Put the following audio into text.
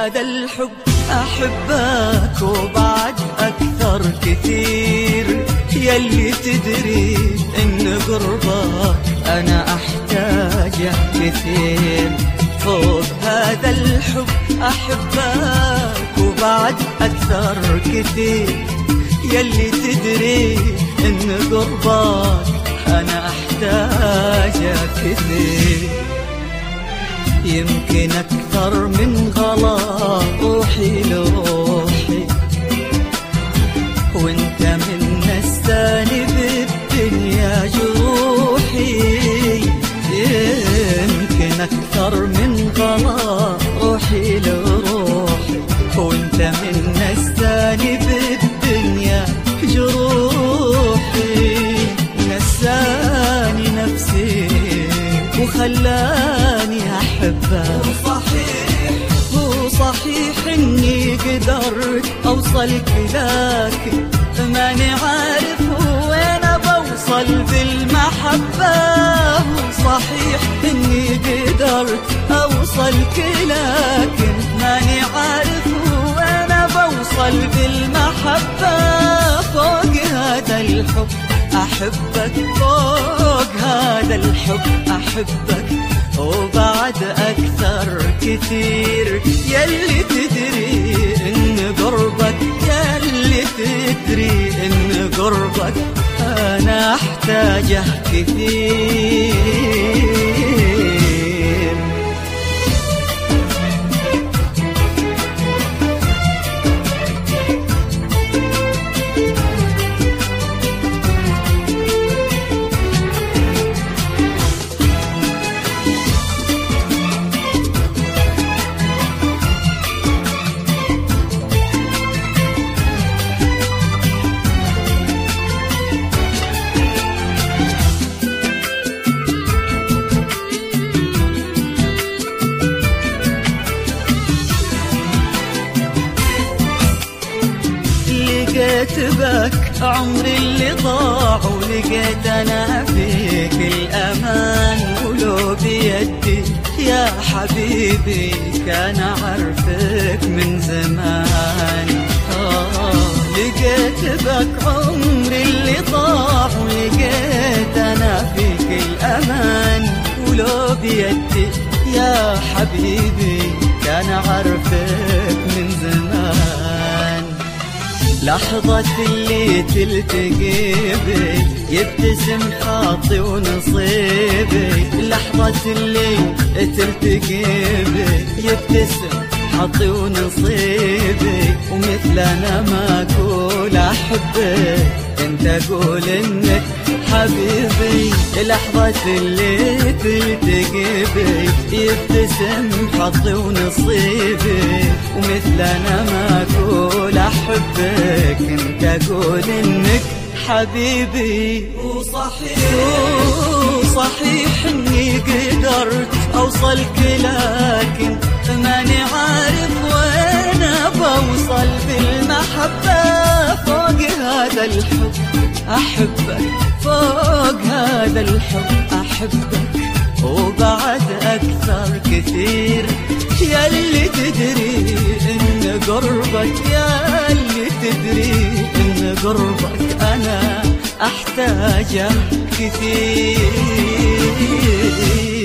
هذا الحب أحبك وبعد أكثر كثير، يلي تدري إن قربك أنا أحتاجه كثير. فوق هذا الحب أحبك وبعد أكثر كثير، يلي تدري إن قربك أنا أحتاجه كثير. يمكن أكثر من غلا روحي لروحي، وانت من نساني بالدنيا جروحي. يمكن أكثر من غلا روحي لروحي، وانت من نساني بالدنيا جروحي. نساني نفسي وخلاني أحبك. هو صحيح إني قدرت أوصلك، لكن ماني عارف وين بوصل بالمحبة. هو صحيح إني قدرت أوصلك، لكن ماني عارف وين بوصل بالمحبة. فوق هذا الحب أحبك، فوق هذا الحب أحبك وبعد أكثر كثير. يلي تدري إن قربك، يلي تدري إن قربك أنا أحتاجه كثير. لقيت بك عمري اللي ضاع، ولقيت أنا فيك الأمان. ولو بيدي يا حبيبي كان أعرفك من زمان. لقيت بك عمري اللي ضاع، ولقيت أنا فيك الأمان. ولو بيدي يا حبيبي كان أعرفك من زمان. لحظة اللي تلتقي بي يبتسم حظي ونصيبي. لحظة اللي تلتقي بي يبتسم حظي ونصيبي. ومثل أنا ما أقول أحبك، انت قول إنك حبيبي. لحظة اللي تلتقي بي يبتسم حظي ونصيبي. ومثل أنا ما أقول أحبك، انت قول إنك حبيبي. وصحيح إني قدرت أوصلك، لكن ماني عارف وين بوصل بالمحبة. فوق هذا الحب أحبك، فوق هذا الحب أحبك وبعد أكثر كثير. يلي تدري إن قربك، يلي تدري إن قربك أنا أحتاجه كثير.